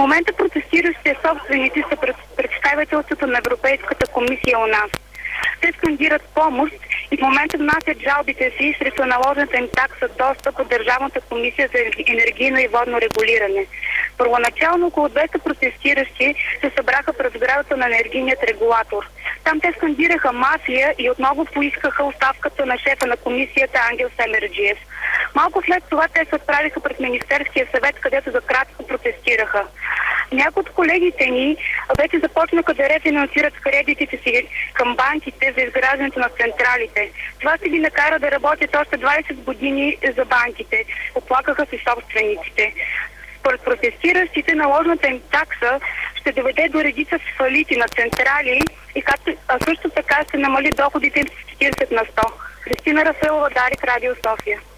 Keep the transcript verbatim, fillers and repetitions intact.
момента протестиращите собственици са пред представителството на Европейската комисия у нас. Те скандират помощ и в момента внасят жалбите си срещу наложената им такса достъп от Държавната комисия за енергийно и водно регулиране. Първоначално около двеста протестиращи се събраха пред сградата на енергийният регулатор. Там те скандираха мафия и отново поискаха оставката на шефа на комисията Ангел Семерджиев. Малко след това те се отправиха пред Министерския съвет, където за кратко протестираха. Някои от колегите ни вече започнаха да рефинансират кредитите си към банките за изграждането на централите. Това ще ги накара да работят още двайсет години за банките. Оплакаха си собствениците. Според протестиращите, наложената им такса ще доведе до редица фалити на централи и както, а също така ще намали доходите им с четирийсет на сто. Христина Рафаелова, Дарик, Радио София.